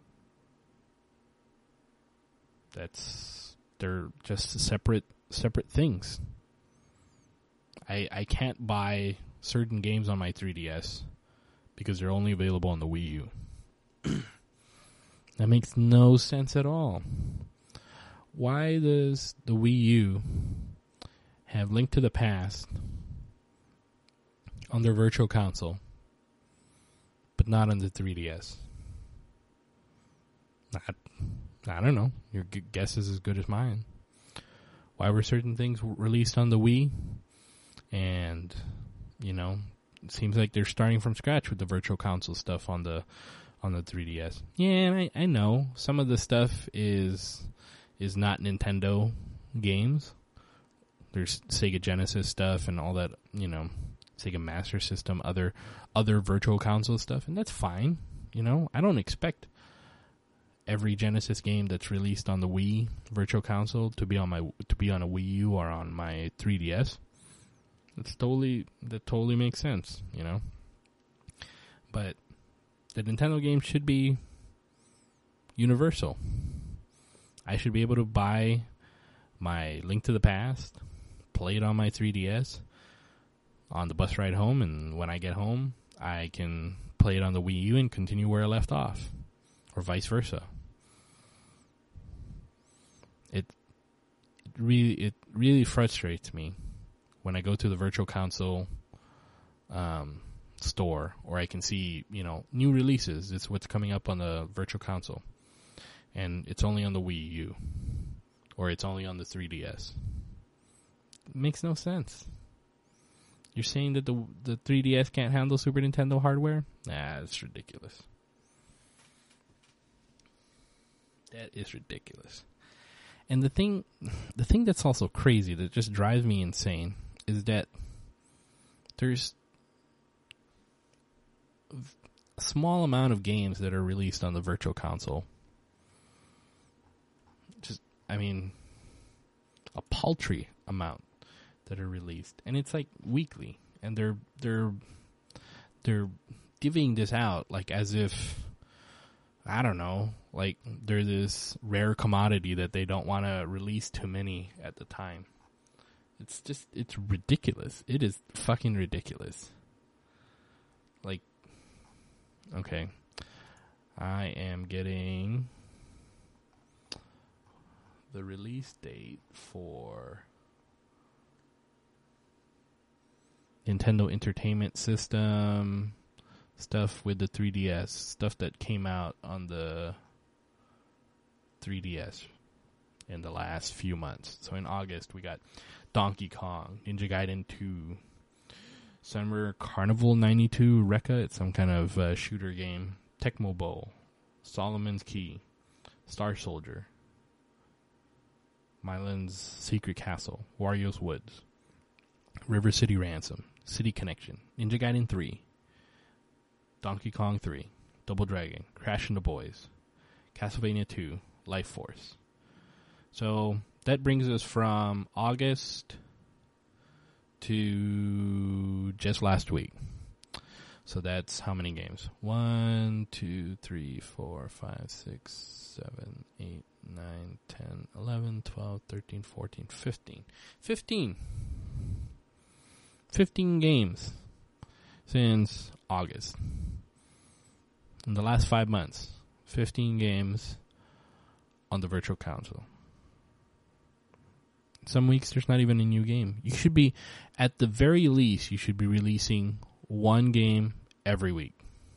that's they're just separate separate things. I I can't buy certain games on my three D S because they're only available on the Wii U. That makes no sense at all. Why does the Wii U have Link to the Past on their virtual console, but not on the three D S? Not, I don't know. Your g- guess is as good as mine. Why were certain things released on the Wii? And, you know, it seems like they're starting from scratch with the virtual console stuff on the on the three D S. Yeah, I, I know. Some of the stuff is is not Nintendo games. There's Sega Genesis stuff and all that, you know, Sega Master System, other other virtual console stuff, and that's fine. You know, I don't expect every Genesis game that's released on the Wii virtual console to be on my to be on a Wii U or on my three D S. That's totally that totally makes sense, you know. But the Nintendo game should be universal. I should be able to buy my Link to the Past, play it on my three D S on the bus ride home, and when I get home, I can play it on the Wii U and continue where I left off, or vice versa. It really it really frustrates me when I go to the Virtual Console um, store, or I can see, you know, new releases. It's what's coming up on the Virtual Console, and it's only on the Wii U, or it's only on the three D S. It makes no sense. You're saying that the the three D S can't handle Super Nintendo hardware? Nah, that's ridiculous. That is ridiculous. And the thing, the thing that's also crazy, that just drives me insane, is that there's a small amount of games that are released on the Virtual Console. Just, I mean, a paltry amount that are released, and it's like weekly, and they're they're they're giving this out like as if, I don't know, like they're this rare commodity that they don't want to release too many at the time. It's just, it's ridiculous. It is fucking ridiculous. Like, okay, I am getting the release date for Nintendo Entertainment System stuff with the three D S, stuff that came out on the three D S in the last few months. So in August, we got Donkey Kong, Ninja Gaiden two, Summer Carnival ninety-two, Rekka, it's some kind of uh, shooter game, Tecmo Bowl, Solomon's Key, Star Soldier, Mylan's Secret Castle, Wario's Woods, River City Ransom, City Connection, Ninja Gaiden three, Donkey Kong three, Double Dragon, Crash and the Boys, Castlevania two, Life Force. So that brings us from August to just last week. So that's how many games? one, two, three, four, five, six, seven, eight, nine, ten, eleven, twelve, thirteen, fourteen, fifteen. fifteen. fifteen games since August. In the last five months, fifteen games on the Virtual Console. Some weeks there's not even a new game. You should be, at the very least, you should be releasing one game every week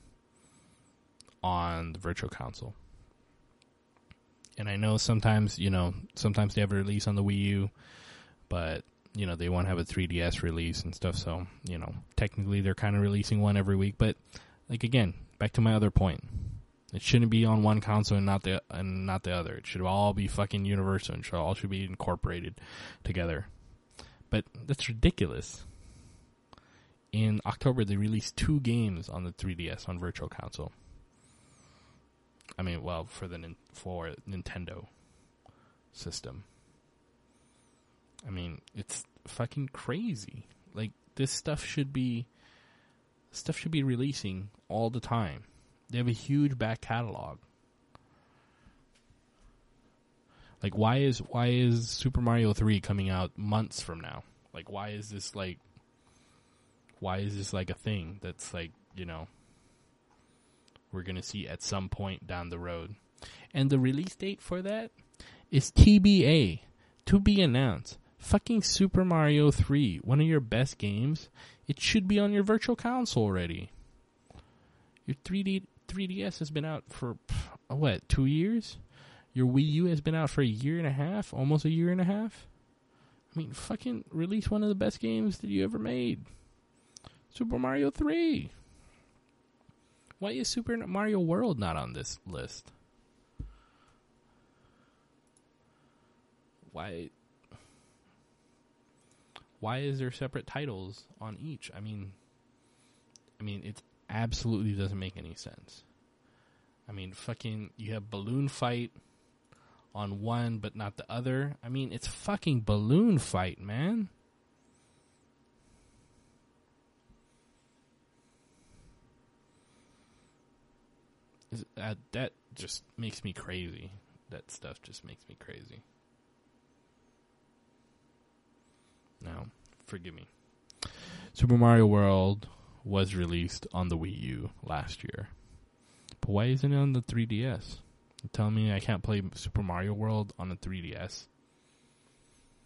on the Virtual Console. And I know sometimes, you know, sometimes they have a release on the Wii U, but, you know, they won't have a three D S release and stuff, so, you know, technically they're kind of releasing one every week. But, like, again, back to my other point. It shouldn't be on one console and not the and not the other. It should all be fucking universal and should all should be incorporated together. But that's ridiculous. In October, they released two games on the three D S on Virtual Console. I mean, well, for the for Nintendo system. I mean, it's fucking crazy. Like, this stuff should be stuff should be releasing all the time. They have a huge back catalog. Like, why is why is Super Mario three coming out months from now? Like, why is this like why is this like a thing that's like, you know, we're gonna see at some point down the road? And the release date for that is T B A, to be announced. Fucking Super Mario three, one of your best games. It should be on your Virtual Console already. Your three D three D S has been out for, what, two years? Your Wii U has been out for a year and a half, almost a year and a half. I mean, fucking release one of the best games that you ever made. Super Mario three. Why is Super Mario World not on this list? Why... Why is there separate titles on each? I mean, I mean, it absolutely doesn't make any sense. I mean, fucking, you have Balloon Fight on one, but not the other. I mean, it's fucking Balloon Fight, man. Is, uh, that just makes me crazy. That stuff just makes me crazy. Now, forgive me. Super Mario World was released on the Wii U last year. But why isn't it on the three D S? You're telling me I can't play Super Mario World on the three D S?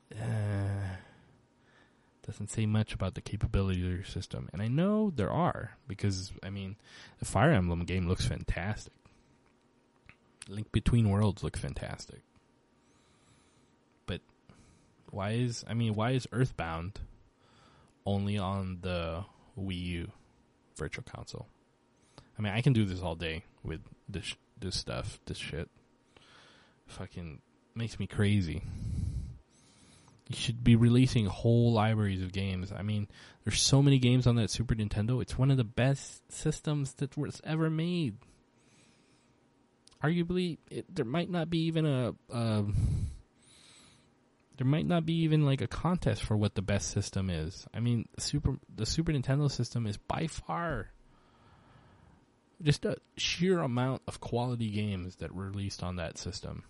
uh, doesn't say much about the capability of your system. And I know there are, because, I mean, the Fire Emblem game looks fantastic. Link Between Worlds looks fantastic. But why is, I mean, why is Earthbound only on the Wii U Virtual Console? I mean, I can do this all day with this this stuff, this shit. Fucking makes me crazy. You should be releasing whole libraries of games. I mean, there's so many games on that Super Nintendo. It's one of the best systems that was ever made. Arguably, it, there might not be even a... Uh, there might not be even like a contest for what the best system is. I mean, the Super, the Super Nintendo system is by far just a sheer amount of quality games that were released on that system.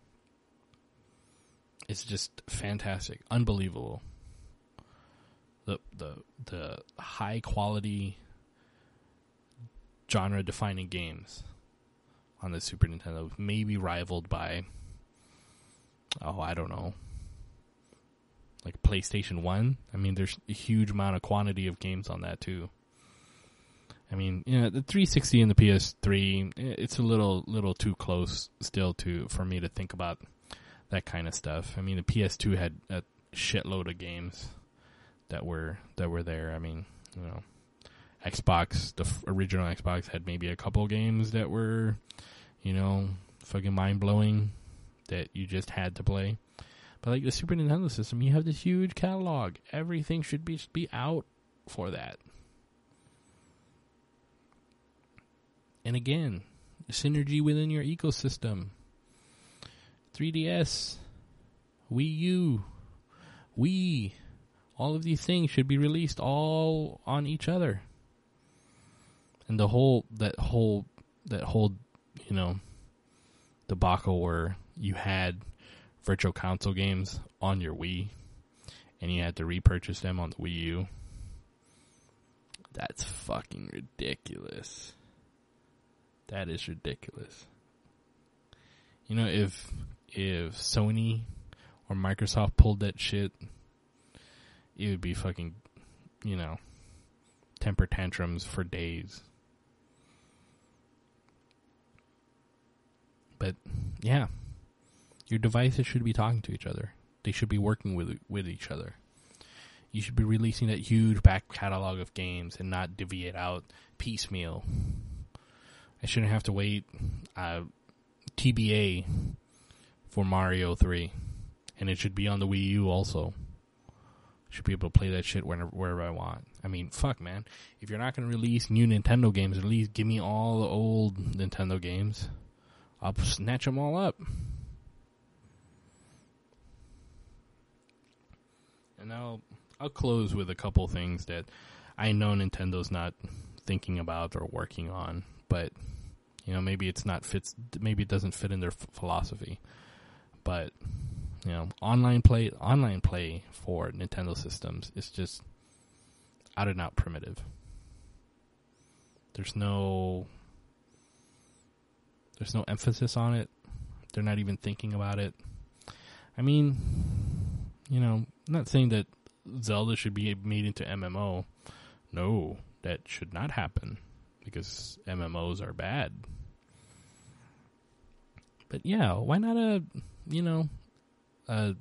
It's just fantastic, unbelievable. The the the high quality genre defining games on the Super Nintendo, maybe rivaled by, oh, I don't know, like PlayStation one. I mean, there's a huge amount of quantity of games on that too. I mean, you know, the three sixty and the P S three, it's a little little too close still to for me to think about that kind of stuff. I mean, the P S two had a shitload of games that were that were there. I mean, you know, Xbox, the f- original Xbox had maybe a couple games that were, you know, fucking mind-blowing that you just had to play. But like the Super Nintendo system, you have this huge catalog. Everything should be be out for that. And again, synergy within your ecosystem. three D S, Wii U, Wii, all of these things should be released all on each other. And the whole, that whole, that whole, you know, debacle where you had Virtual Console games on your Wii and you had to repurchase them on the Wii U. That's fucking ridiculous. That is ridiculous. You know, if if Sony or Microsoft pulled that shit, it would be fucking, you know, temper tantrums for days. But, yeah. Your devices should be talking to each other. They should be working with with each other. You should be releasing that huge back catalog of games and not divvy it out piecemeal. I shouldn't have to wait uh, T B A for Mario three. And it should be on the Wii U also. I should be able to play that shit whenever, wherever I want. I mean, fuck, man. If you're not going to release new Nintendo games, at least give me all the old Nintendo games. I'll snatch them all up. And I'll, I'll close with a couple things that I know Nintendo's not thinking about or working on. But, you know, maybe it's not fits, maybe it doesn't fit in their f- philosophy. But, you know, online play, online play for Nintendo systems is just out and out primitive. There's no, there's no emphasis on it. They're not even thinking about it. I mean, you know, I'm not saying that Zelda should be made into M M O. No, that should not happen. Because M M Os are bad. But yeah, why not a, you know, a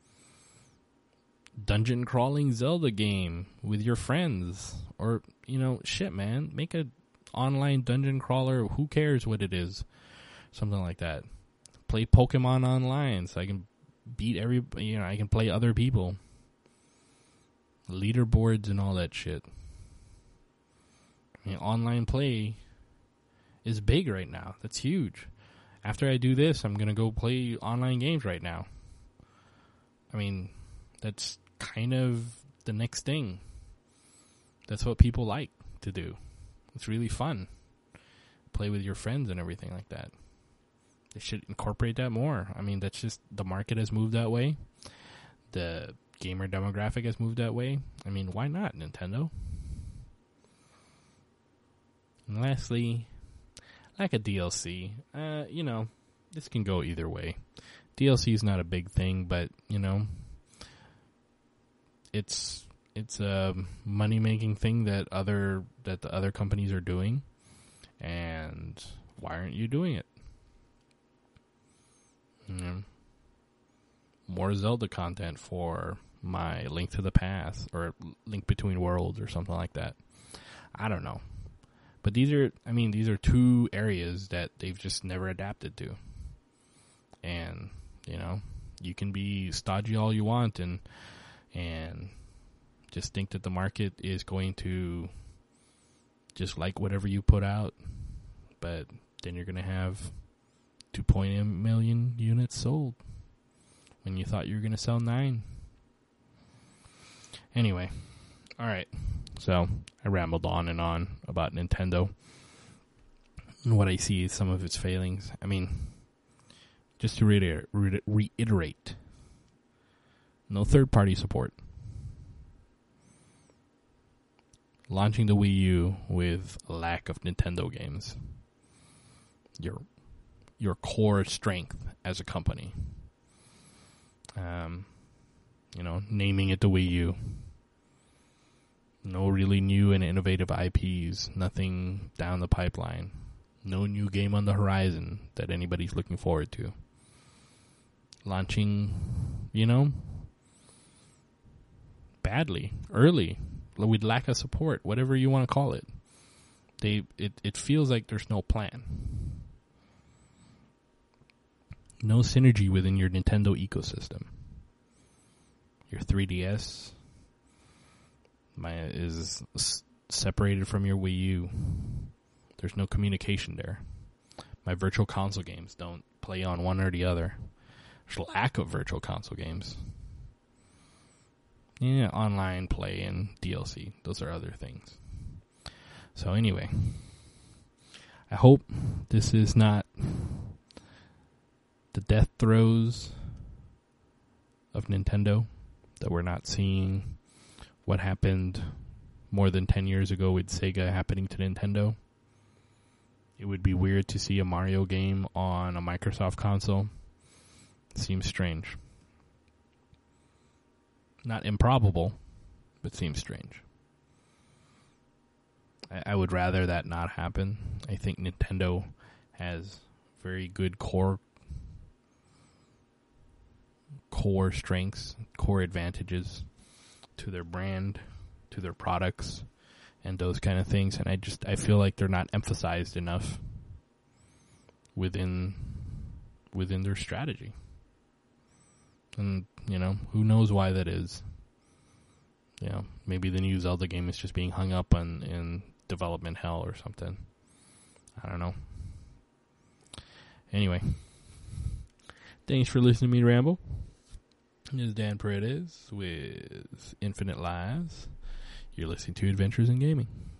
dungeon crawling Zelda game with your friends? Or, you know, shit, man, make a online dungeon crawler, who cares what it is? Something like that. Play Pokemon online so I can beat every, you know, I can play other people. Leaderboards and all that shit. I mean, online play is big right now. That's huge. After I do this, I'm going to go play online games right now. I mean, that's kind of the next thing. That's what people like to do. It's really fun. Play with your friends and everything like that. They should incorporate that more. I mean, that's just, the market has moved that way. The gamer demographic has moved that way. I mean, why not, Nintendo? And lastly, like a D L C, uh, you know, this can go either way. D L C is not a big thing, but, you know, it's it's a money making thing that other that the other companies are doing, and why aren't you doing it? You know, more Zelda content for my Link to the Past or Link Between Worlds or something like that. I don't know. But these are, I mean, these are two areas that they've just never adapted to. And, you know, you can be stodgy all you want and and just think that the market is going to just like whatever you put out. But then you're going to have two point eight million units sold when you thought you were going to sell nine. Anyway, all right. So I rambled on and on about Nintendo and what I see is some of its failings. I mean, just to reiter- re- reiterate, no third-party support. Launching the Wii U with a lack of Nintendo games. Your your core strength as a company. Um, you know, naming it the Wii U. No really new and innovative I Ps. Nothing down the pipeline. No new game on the horizon that anybody's looking forward to. Launching, you know, badly, early, with lack of support, whatever you want to call it. They, it, it feels like there's no plan. No synergy within your Nintendo ecosystem. Your three D S my, is s- separated from your Wii U. There's no communication there. My virtual console games don't play on one or the other. There's lack of virtual console games. Yeah, online play and D L C. Those are other things. So anyway, I hope this is not the death throes of Nintendo, that we're not seeing what happened more than ten years ago with Sega happening to Nintendo. It would be weird to see a Mario game on a Microsoft console. It seems strange. Not improbable, but seems strange. I, I would rather that not happen. I think Nintendo has very good core core strengths, core advantages to their brand, to their products, and those kind of things. And I just, I feel like they're not emphasized enough within, within their strategy. And, you know, who knows why that is. You know, maybe the new Zelda game is just being hung up on in development hell or something. I don't know. Anyway. Thanks for listening to me ramble. This is Dan Paredes with Infinite Lives. You're listening to Adventures in Gaming.